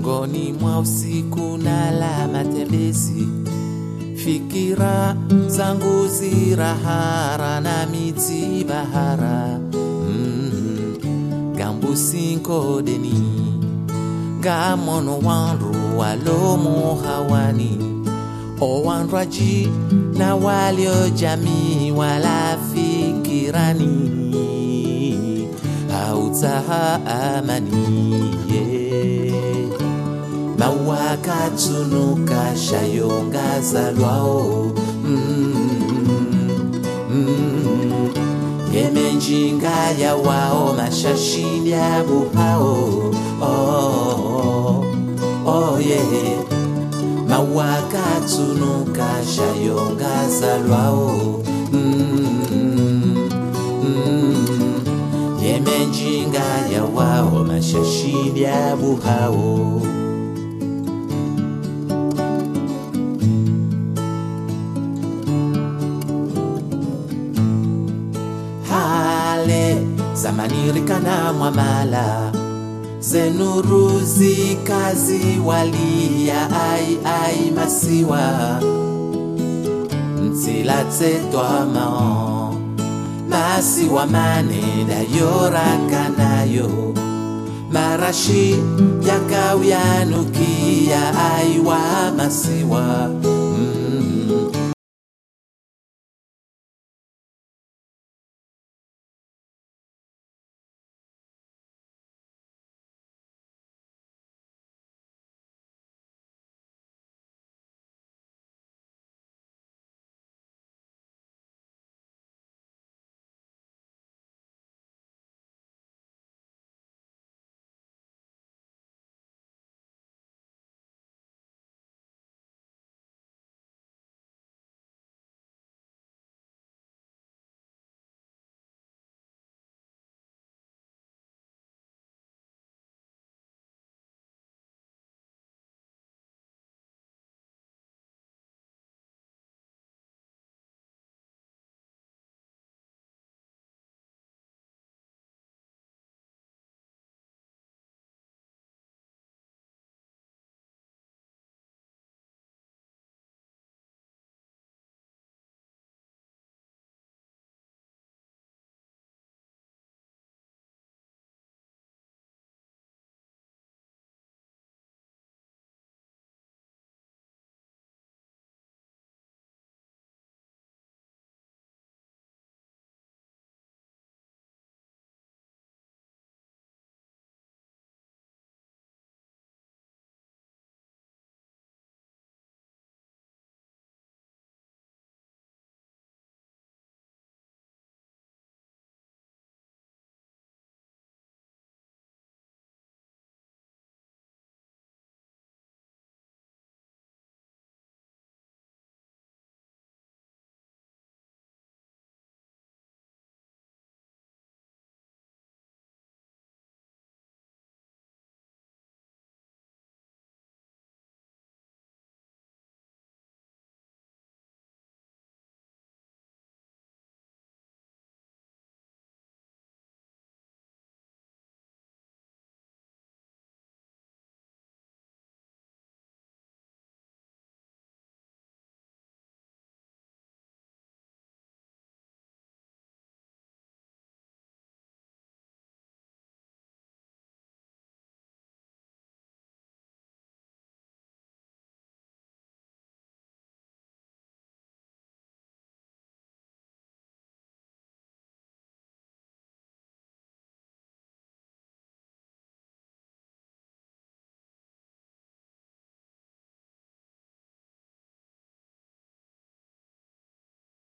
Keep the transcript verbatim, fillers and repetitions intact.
miongoni mwa usiku na la matembezi, fikira zangu zirahara na miti bahara. mm, Gambu sinko deni gamono wanru walomo hawani, o wanraji na walio jamii wala fikirani, hautaha amani. yeah. Mawakatunuka shayonga zalwao. mm, mm, Yemenjinga ya wao mashashini ya buhao. oh, oh yeah. Mawakatunuka shayonga zalwao. mm, mm, Yemenjinga ya wao mashashini ya buhao. Zamani rikana mwamala zenuruzi kazi walia ai ai masiwa ntila tsetwa mao masiwa manenda yora kanayo marashi yakawianukia ai wa masiwa. mm,